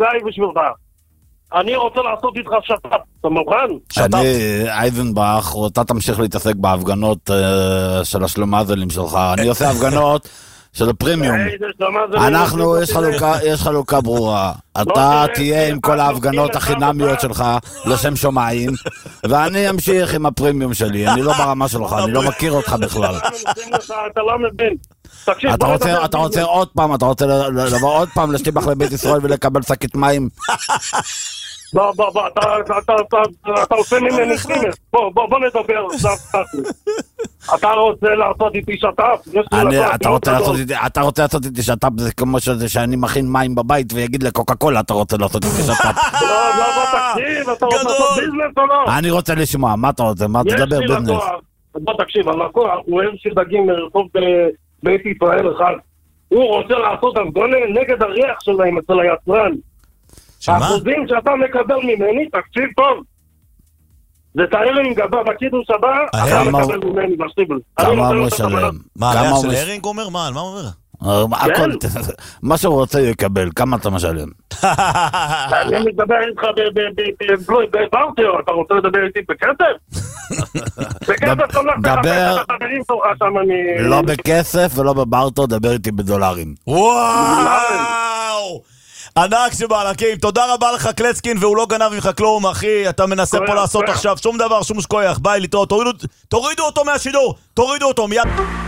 אני רוצה לעשות איתך שטאפ, אתה מוכן? אני, אייזנבך, אתה תמשיך להתעסק בהפגנות של השלומזלים שלך. אני עושה הפגנות של הפרימיום. אנחנו, יש חלוקה ברורה. אתה תהיה עם כל ההפגנות החינמיות שלך לשם שומעים, ואני אמשיך עם הפרימיום שלי. אני לא ברמה שלך, אני לא מכיר אותך בכלל. אתה לא מבין. אתה רוצה עוד פעם, אתה רוצה לבוא עוד פעם לשטיבח לבית ישראל ולקבל שקית מים? בוא, בוא, בוא, אתה עושה ממני חימס. בוא, בוא, בוא נדבר. אתה רוצה לעשות איתי שטאפ? אתה רוצה לעשות איתי שטאפ, זה כמו שאני מכין מים בבית ויגיד לקוקה קולה, אתה רוצה לעשות איתי שטאפ. לא, לא, תקשיב, אתה רוצה לעשות ביזנס או לא? אני רוצה לשמוע, מה אתה רוצה? מה תדבר ביזנס? בוא תקשיב, הלקוח, הוא אוהב שדגים מרחוב בית ישראל אחד. הוא רוצה לעשות הפגנה נגד הריח שלהם אצל היצרן. האחוזים שאתה מקבל ממני, תקשיב טוב. זה תארינג הבא בקידוש הבא, אתה מקבל ממני בשטיבל. כמה הוא משלם? מה, הריח של הרינג אומר? מה, על מה הוא אומר? מה שהוא רוצה יקבל, כמה אתה משלם? אני מדבר איתך בברטר, אתה רוצה לדבר איתי בכסף? בכסף דבר, לא בכסף ולא בברטר, דבר איתי בדולרים. וואו! ענק שבעלקים, תודה רבה לך קלצקין, והוא לא גנב ממך כלום, אחי, אתה מנסה פה לעשות עכשיו שום דבר, שום שכוייח, ביי להתראות, תורידו אותו מהשידור, תורידו אותו מיד.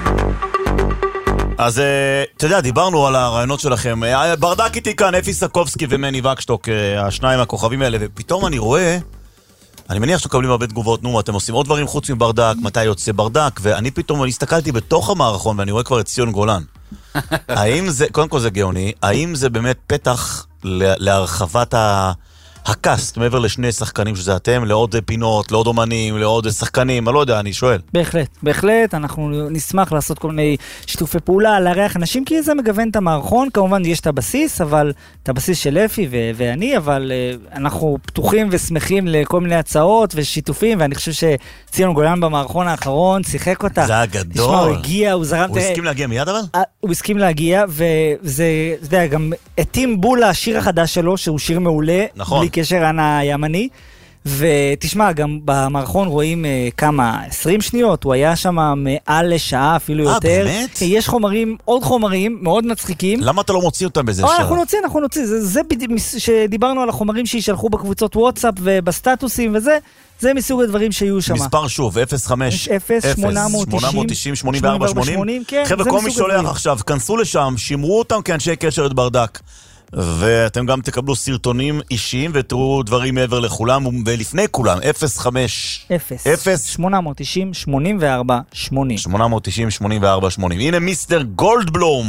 אז אתה יודע, דיברנו על הרעיונות שלכם, ברדק איתי כאן, אפי סקובסקי ומני וקשטוק, השניים הכוכבים האלה, ופתאום אני רואה, אני מניח שקבלים הרבה תגובות, נו, אתם עושים עוד דברים חוץ מברדק, מתי יוצא ברדק, ואני פתאום, אני הסתכלתי בתוך המערכון, ואני רואה כבר את ציון גולן. האם זה, קודם כל זה גאוני, האם זה באמת פתח להרחבת הקאסט, מעבר לשני שחקנים שזה אתם, לעוד פינות, לעוד אומנים, לעוד שחקנים, אני לא יודע, אני שואל. בהחלט, בהחלט, אנחנו נשמח לעשות כל מיני שיתופי פעולה, להריח אנשים, כי זה מגוון את המערכון, כמובן יש את הבסיס, אבל את הבסיס של אפי ו- ואני, אבל uh, אנחנו פתוחים ושמחים לכל מיני הצעות ושיתופים, ואני חושב שציון גולן במערכון האחרון שיחק אותה. זה הגדול. תשמע, הוא הגיע, הוא זרם... הוא הסכים להגיע מיד אבל? הוא הסכים להגיע, וזה, אתה יודע, גם התאים בול השיר החדש שלו, שהוא שיר מעולה, נכון. בלי קשר ענה ימני, ותשמע, גם במערכון רואים uh, כמה, עשרים שניות, הוא היה שם מעל לשעה, אפילו 아, יותר. באמת? יש חומרים, עוד חומרים, מאוד מצחיקים. למה אתה לא מוציא אותם בזה או, שעה? אנחנו נוציא, אנחנו נוציא. זה, זה שדיברנו על החומרים שישלחו בקבוצות וואטסאפ ובסטטוסים וזה, זה מסוג הדברים שיהיו שם. מספר שוב, אפס חמש אפס שמונה תשעים שמונים וארבע שמונים. חבר'ה, כל מי שולח עכשיו, כנסו לשם, שמרו אותם כאנשי קשר את ברדק. ואתם גם תקבלו סרטונים אישיים ותראו דברים מעבר לכולם ולפני כולם, אפס חמש אפס שמונה תשעים שמונים וארבע שמונים שמונה תשעים שמונים וארבע שמונים. הנה מיסטר גולדבלום.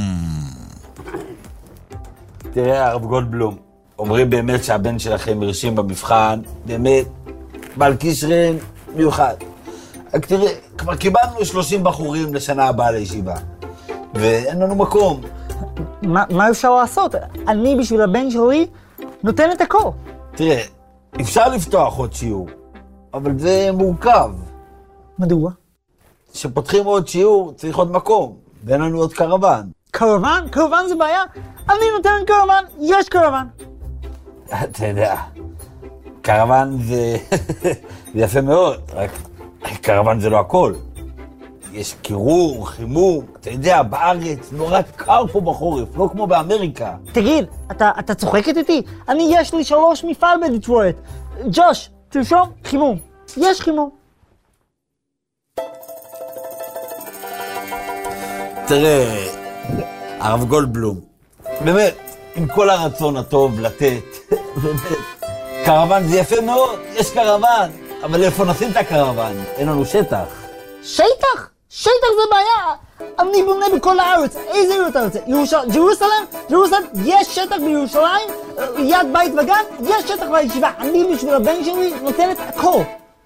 תראה הרב גולדבלום, אומרים באמת שהבן שלכם הרשים במבחן, באמת בעל כישרון מיוחד. רק תראה, כבר קיבלנו שלושים בחורים לשנה הבאה לישיבה, ואין לנו מקום. מה, מה אפשר לעשות? אני בשביל הבן שלי נותן את הכל. תראה, אפשר לפתוח עוד שיעור, אבל זה מורכב. מדוע? כשפותחים עוד שיעור, צריך עוד מקום, ואין לנו עוד קרוון. קרוון? קרוון זה בעיה? אני נותן קרוון, יש קרוון. אתה יודע, קרוון זה... זה יפה מאוד, רק קרוון זה לא הכל. יש קירור, חימום, אתה יודע, בארץ נורא קר פה בחורף, לא כמו באמריקה. תגיד, אתה, אתה צוחקת איתי? אני, יש לי שלוש מפעל בדיטרויט. ג'וש, תרשום, חימום. יש חימום. תראה, הרב גולדבלום, באמת, עם כל הרצון הטוב לתת, באמת, קרוון זה יפה מאוד, יש קרוון, אבל איפה נשים את הקרוון? אין לנו שטח. שטח? שטח זה בעיה. אני בונה בכל הארץ. איזה עיר אתה רוצה? ירושלים? ג'רוסלם? ג'רוסלם? יש שטח בירושלים? יד בית וגן? יש שטח בישיבה. אני בשביל הבן שלי נותן את הכל.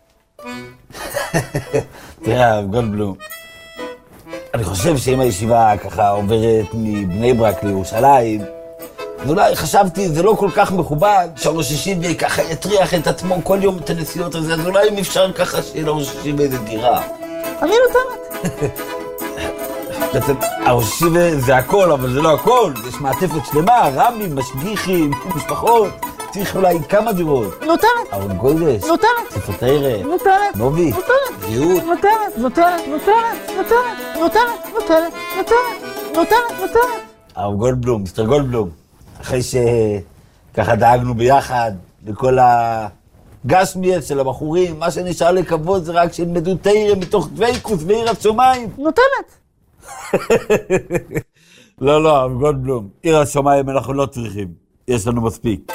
תראה, הרב גולדבלום, אני חושב שאם הישיבה ככה עוברת מבני ברק לירושלים, אז אולי חשבתי, זה לא כל כך מכובד שהראש ישיבה ככה יטריח את עצמו כל יום את הנסיעות הזה, אז אולי אם אפשר ככה שיהיה לראש ישיבה איזה דירה. אני נותנת. בעצם, הראש ישיבה זה הכל, אבל זה לא הכל. יש מעטפת שלמה, רבים, משגיחים, משפחות. צריך אולי כמה דירות. נותנת. ארון גולדש. נותנת. ספרתיירה. נותנת. נובי. נותנת. ריהוט. נותנת. נותנת. נותנת. נותנת. נותנת. נותנת. נותנת. נותנת. נותנת. הרב גולדבלום, מיסטר גולדבלום. אחרי שככה דאגנו ביחד לכל הגשמיאס של הבחורים, מה שנשאר לקוות זה רק שילמדו תירה מתוך דוויקוס ויראת שמיים. נותנת. לא, לא, הרב גולדבלום, יראת שמיים אנחנו לא צריכים, יש לנו מספיק.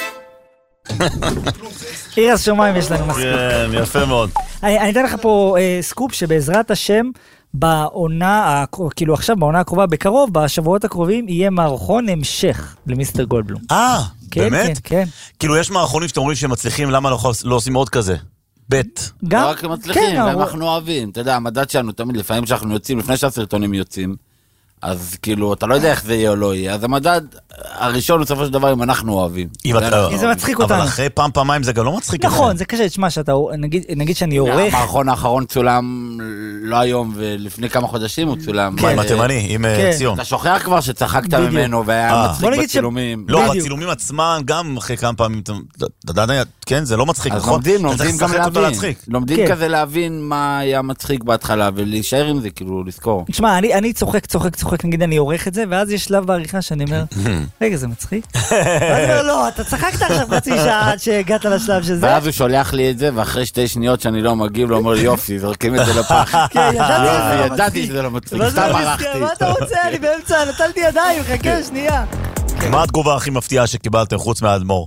יראת שמיים יש לנו מספיק. כן, יפה מאוד. אני, אני אתן לך פה אה, סקופ שבעזרת השם, בעונה, כאילו עכשיו בעונה הקרובה, בקרוב, בשבועות הקרובים, יהיה מערכון המשך למיסטר גולדבלום. אה, כן, באמת? כן, כן. כאילו יש מערכונים שאתם אומרים שהם מצליחים, למה לא, לא עושים עוד כזה? בית. גם? לא רק הם מצליחים, כן, ואנחנו אוהבים. אתה יודע, המדד שלנו תמיד, לפעמים שאנחנו יוצאים, לפני שהסרטונים יוצאים, אז כאילו, אתה לא יודע איך זה יהיה או לא יהיה. אז המדד הראשון, בסופו של דבר, אם אנחנו אוהבים. אם זה מצחיק אותנו. אבל אחרי פעם, פעמיים זה גם לא מצחיק. נכון, זה קשה, תשמע, שאתה, נגיד, נגיד שאני עורך... המערכון האחרון צולם לא היום, ולפני כמה חודשים הוא צולם. מה עם התימני, עם ציון. אתה שוכח כבר שצחקת ממנו, והיה מצחיק בצילומים. לא, הצילומים עצמם, גם אחרי כמה פעמים, כן, זה לא מצחיק, נכון? אז לומדים, לומדים גם להבין. לומדים כזה להבין מה היה מצחיק בהתחלה, ולהישאר עם זה, כאילו, לזכור. תשמע, אני צוחק, צוחק, צוחק, נגיד אני עורך את זה, ואז יש שלב בעריכה שאני אומר, רגע, זה מצחיק? ואני אומר, לא, אתה צחקת עכשיו חצי שעה עד שהגעת לשלב שזה. ואז הוא שולח לי את זה, ואחרי שתי שניות שאני לא מגיב, הוא אומר לי, יופי, זורקים את זה לפח. כן, ידעתי שזה לא מצחיק, סתם ערכתי. מה אתה רוצה? אני באמצע, נטלתי ידיים, חכה, שנייה. מה התגובה הכי מפתיעה שקיבלתם חוץ מהאדמו"ר?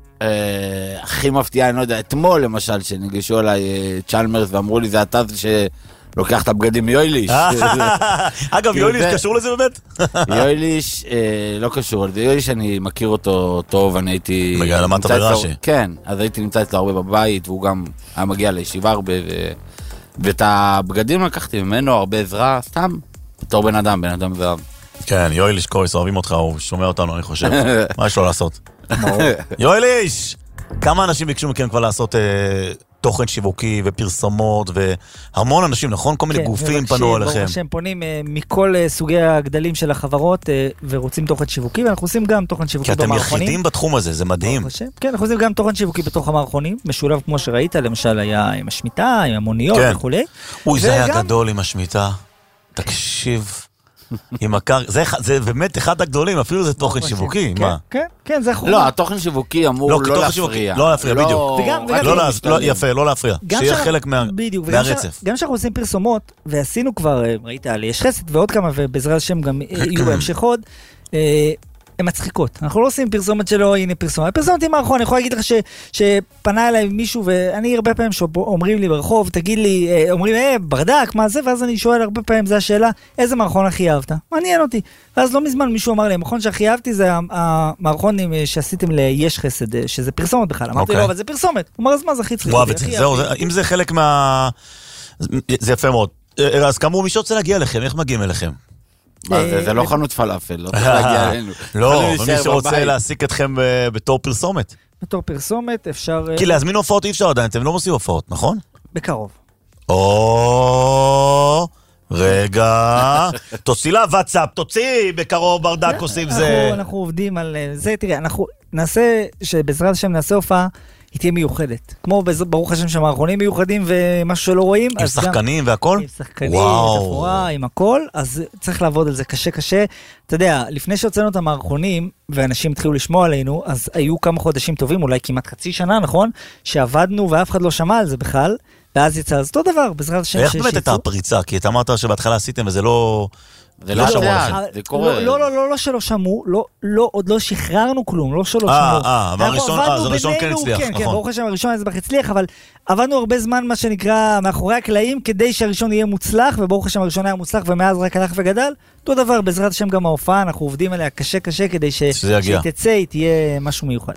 הכי מפתיעה, אני לא יודע, אתמול למשל, שניגשו אליי צ'למרס ואמרו לי, זה אתה שלוקח את הבגדים מיואיליש. אגב, יואיליש קשור לזה באמת? יואיליש לא קשור לזה, יואיליש אני מכיר אותו טוב, אני הייתי... למדת ברש"י. כן, אז הייתי נמצא אצלו הרבה בבית, והוא גם היה מגיע לישיבה הרבה, ואת הבגדים לקחתי ממנו, הרבה עזרה, סתם, בתור בן אדם, בן אדם ואב. כן, יואיליש קוריס, אוהבים אותך, הוא שומע אותנו, אני חושב. מה יש לו לעשות? יואיליש! כמה אנשים ביקשו מכם כבר לעשות תוכן שיווקי ופרסומות, והמון אנשים, נכון? כל מיני גופים פנו עליכם. שהם פונים מכל סוגי הגדלים של החברות, ורוצים תוכן שיווקי, ואנחנו עושים גם תוכן שיווקי במערכונים. כי אתם יחידים בתחום הזה, זה מדהים. כן, אנחנו עושים גם תוכן שיווקי בתוך המערכונים, משולב כמו שראית, למשל היה עם השמיטה, עם המוניות וכו'. אוי, זה היה גדול עם השמיטה. תקשיב. עם הקר... זה, זה באמת אחד הגדולים, אפילו זה תוכן שיווקי, כן, מה? כן, כן, זה חובה. לא, התוכן שיווקי אמור לא, לא להפריע. לא להפריע, בדיוק. וגם, וגם, לא, לא, יפה, לא להפריע. שיהיה חלק מה, בדיוק, מהרצף. גם שאנחנו עושים פרסומות, ועשינו כבר, ראית עלי, יש חסד ועוד כמה, ובעזרת השם גם יהיו בהמשך עוד, הן מצחיקות. אנחנו לא עושים פרסומת שלא, הנה פרסומת. פרסומת עם מערכון, אני יכול להגיד לך ש, שפנה אליי מישהו, ואני הרבה פעמים שאומרים לי ברחוב, תגיד לי, אומרים, אה, ברדק, מה זה? ואז אני שואל הרבה פעמים, זו השאלה, איזה מערכון הכי אהבת? מעניין אותי. ואז לא מזמן מישהו אמר לי, המערכון שהכי אהבתי זה המערכון שעשיתם ליש חסד, שזה פרסומת בכלל. אמרתי לו, אבל זה פרסומת. הוא אומר, אז מה, זה הכי צליח. אם זה חלק מה... זה יפה מאוד. אז כאמור, מי שרוצה להגיע אליכם, איך מגיעים אליכם? זה לא חנות פלאפל, לא צריך להגיע אלינו. לא, ומי שרוצה להעסיק אתכם בתור פרסומת. בתור פרסומת אפשר... כי להזמין הופעות אי אפשר עדיין, אתם לא מוציאים הופעות, נכון? בקרוב. או... רגע, תוציא לה וואטסאפ, תוציא בקרוב ברדק עושים זה. אנחנו עובדים על זה, תראה, אנחנו נעשה, שבעזרת השם נעשה הופעה, היא תהיה מיוחדת. כמו ברוך השם שהמערכונים מיוחדים ומשהו שלא רואים. עם שחקנים והכל? עם שחקנים, תפורה, עם הכל, אז צריך לעבוד על זה קשה קשה. אתה יודע, לפני שהוצאנו את המערכונים, ואנשים התחילו לשמוע עלינו, אז היו כמה חודשים טובים, אולי כמעט חצי שנה, נכון? שעבדנו ואף אחד לא שמע על זה בכלל. ואז יצא, אז אותו דבר, בעזרת השם שיצאו. ואיך באמת הייתה הפריצה? כי אתה אמרת שבהתחלה עשיתם וזה לא... זה לא שמעו לכם, זה קורה. לא, לא, לא, לא שלא שמעו, לא, עוד לא שחררנו כלום, לא שלא שמעו. אה, אה, הראשון כן הצליח, נכון. כן, ברוך השם, הראשון הזה הצליח, אבל עבדנו הרבה זמן, מה שנקרא, מאחורי הקלעים, כדי שהראשון יהיה מוצלח, וברוך השם הראשון היה מוצלח, ומאז רק הלך וגדל. אותו דבר, בעזרת השם גם ההופעה, אנחנו עובדים עליה קשה קשה, כדי שתצא, היא תהיה משהו מיוחד.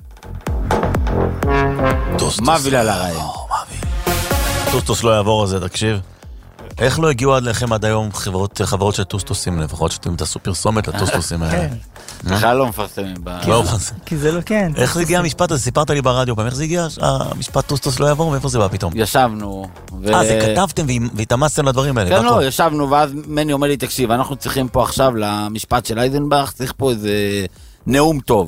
מביל על הרעיון. טוסטוס לא יעבור על זה, תקשיב. איך לא הגיעו עד לכם עד היום חברות, חברות של טוסטוסים, לפחות שאתם תעשו פרסומת לטוסטוסים האלה? כן. בכלל לא מפרסמים. לא מפרסמים. כי זה לא כן. איך זה הגיע המשפט הזה? סיפרת לי ברדיו פעם, איך זה הגיע המשפט טוסטוס לא יעבור? מאיפה זה בא פתאום? ישבנו. אה, זה כתבתם והתאמצתם לדברים האלה. כן, לא, ישבנו, ואז מני אומר לי, תקשיב, אנחנו צריכים פה עכשיו למשפט של אייזנבך, צריך פה איזה נאום טוב.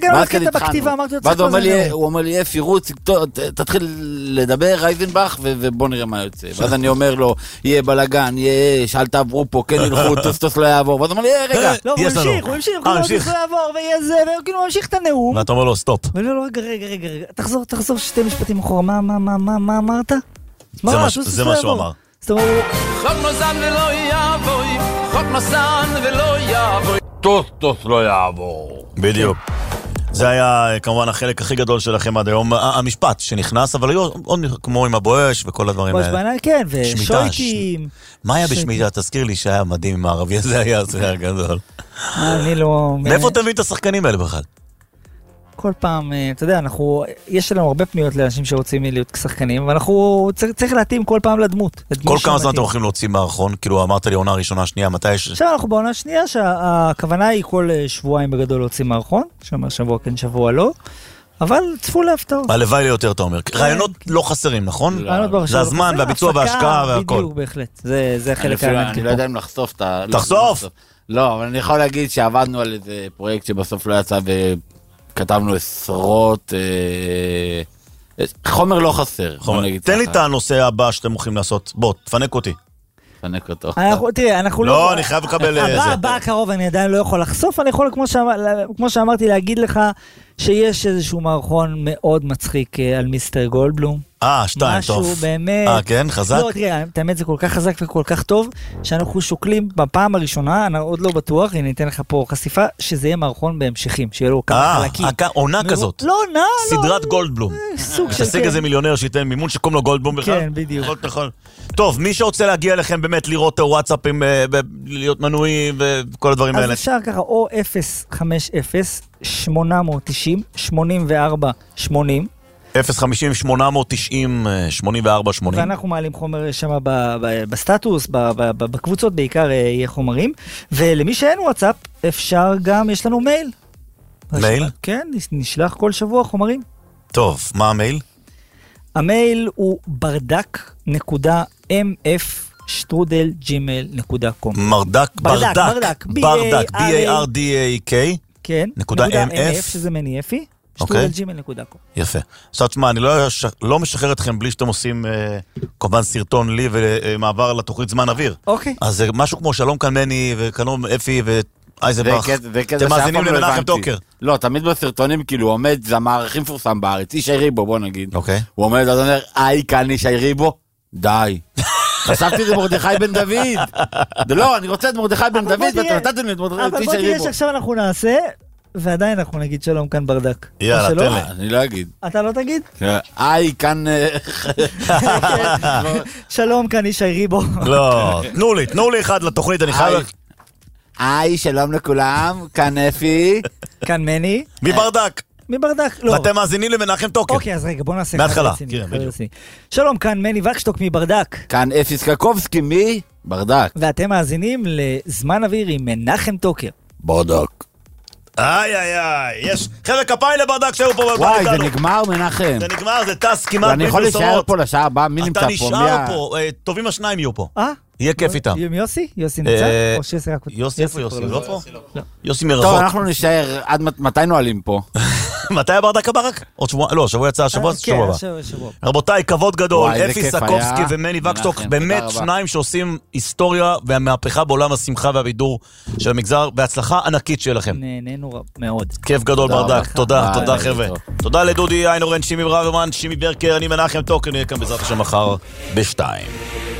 ואז הוא אומר לי, אפי רוץ, תתחיל לדבר אייזנבך ובוא נראה מה יוצא. ואז אני אומר לו, יהיה בלגן, יהיה אש, אל תעברו פה, כן ילכו, טוסטוס לא יעבור. ואז הוא אומר לי, רגע. לא, הוא המשיך, הוא המשיך, טוסטוס לא יעבור, ויהיה זה, וכאילו הוא המשיך את הנאום. ואתה אומר לו, סטופ. ולא, לא, רגע, רגע, רגע, תחזור, תחזור שתי משפטים אחורה, מה, מה, מה, מה, מה אמרת? זה מה שהוא אמר. חוק נוסן ולא יעבור, חוק נוסן ולא יעבור. טוסטוס לא יעבור. בדיוק. זה היה כמובן החלק הכי גדול שלכם עד היום, המשפט שנכנס, אבל היו עוד כמו עם הבואש וכל הדברים האלה. בואש בעיניי, כן, ושויטים. מה היה בשמיטה? תזכיר לי שהיה מדהים עם הערבי, זה היה זה היה גדול. אני לא... מאיפה אתם מביאים את השחקנים האלה בכלל? כל פעם, אתה יודע, אנחנו, יש לנו הרבה פניות לאנשים שרוצים להיות שחקנים, ואנחנו צריך להתאים כל פעם לדמות. כל כמה זמן אתם הולכים להוציא מערכון? כאילו אמרת לי עונה ראשונה, שנייה, מתי יש... עכשיו אנחנו בעונה שנייה, שהכוונה היא כל שבועיים בגדול להוציא מערכון, שאומר שבוע כן, שבוע לא, אבל צפו להפתעות. הלוואי לי יותר, אתה אומר. רעיונות לא חסרים, נכון? זה הזמן והביצוע וההשקעה והכל. בדיוק, בהחלט. זה חלק האמת. אני לא יודע אם לחשוף את ה... תחשוף! לא, אבל אני יכול להגיד שעבדנו על איזה פרויקט שבסוף לא יצא ו... כתבנו עשרות, אה, חומר לא חסר. חומר. תן לי את הנושא הבא שאתם הולכים לעשות. בוא, תפנק אותי. תפנק אותו. אנחנו, תראה, אנחנו לא... לא, אני חייב לקבל... הבא, הבא הקרוב, אני עדיין לא יכול לחשוף, אני יכול, כמו, שאמר, כמו שאמרתי, להגיד לך שיש איזשהו מערכון מאוד מצחיק על מיסטר גולדבלום. אה, שתיים, טוב. משהו באמת... אה, כן? חזק? לא, תראה, האמת זה כל כך חזק וכל כך טוב, שאנחנו שוקלים בפעם הראשונה, אני עוד לא בטוח, אני אתן לך פה חשיפה, שזה יהיה מערכון בהמשכים, שיהיה לו כמה חלקים. אה, עונה כזאת. לא עונה, לא. סדרת גולדבלום. סוג של... תשיג איזה מיליונר שייתן מימון שקום לו גולדבלום בכלל. כן, בדיוק. טוב, מי שרוצה להגיע לכם באמת לראות וואטסאפים, להיות מנויים וכל הדברים האלה. אז אפשר ככה, או אפס חמש אפס שמונה תשעים שמונים וארבע שמונים אפס חמישים שמונה תשעים שמונים וארבע שמונים ואנחנו מעלים חומר שם בסטטוס, בקבוצות בעיקר יהיה חומרים, ולמי שאין וואטסאפ אפשר גם, יש לנו מייל. מייל? כן, נשלח כל שבוע חומרים. טוב, מה המייל? המייל הוא ברדק נקודה אם אף שטרודל ג'ימייל נקודה קום. מרדק, ברדק, ברדק, ברדק, B-A-R-D-A-K כן, נקודה אם אף שזה מני אפי, שטרודל ג'ימייל נקודה קום. יפה. עכשיו תשמע, אני לא משחרר אתכם בלי שאתם עושים כמובן סרטון לי ומעבר לתוכנית זמן אוויר. אוקיי. אז זה משהו כמו שלום כאן מני וכנום אפי ואייזנבך. אתם מאזינים למנחם טוקר. לא, תמיד בסרטונים כאילו עומד, זה המערכים מפורסם בארץ, איש ריבו, בוא נגיד. אוקיי. הוא עומד, אז אומר, איי, כאן איש ריבו. די. חשבתי זה מרדכי בן דוד. לא, אני רוצה את מרדכי בן דוד, ואתה נתתם לי את מרדכי בן דוד. אבל בוא תראה שעכשיו אנחנו נעשה, ועדיין אנחנו נגיד שלום כאן ברדק. יאללה, תן לי. אני לא אגיד. אתה לא תגיד? איי, כאן... שלום כאן איש ריבו. לא, תנו לי, תנו לי אחד לתוכנית, אני חייב... היי, שלום לכולם, כאן אפי. כאן מני. מברדק. מברדק, לא. ואתם מאזינים למנחם טוקר. אוקיי, אז רגע, בוא נעשה מההתחלה, רציני, כן, אחד בדיוק. רציני. שלום, כאן מני וקשטוק מברדק. כאן אפיס קקובסקי מברדק. ואתם מאזינים לזמן אוויר עם מנחם טוקר. ברדק. איי איי איי, יש חבר'ה כפיים לברדק שהיו פה באולפן וואי, זה איתנו. נגמר מנחם. זה נגמר, זה טס כמעט אני בלי יכול להישאר פרסומות. פה לשעה הבאה, מי נמצא אתה פה? נשאר מי ה- פה, אה, טובים השניים יהיו פה. אה? יהיה כיף איתם. עם יוסי? יוסי נמצא? אה, או שיוסי רק... יוסי, איפה יוסי? לא. לא פה? לא. יוסי טוב, מרחוק. אנחנו נשאר, עד מת- מתי נועלים פה? מתי הברדק הבא רק? עוד שבוע, לא, שבוע יצא, שבוע, אה, שבוע כן, הבא. שבוע, שבוע. רבותיי, כבוד גדול, וואי, איזה אפי כיף סקובסקי היה. ומני מנחם, וקשטוק, תודה באמת רבה. שניים שעושים היסטוריה והמהפכה בעולם השמחה והבידור של המגזר, בהצלחה ענקית שיהיה לכם. נהנינו רב- מאוד. כיף גדול תודה ברדק, רבה. תודה, ביי, תודה ביי, חבר'ה. להתראות. תודה לדודי איינורן, שימי ברוורמן, שימי ברקר, אני מנחם טוקר, נהיה כאן בעזרת השם מחר בשתיים.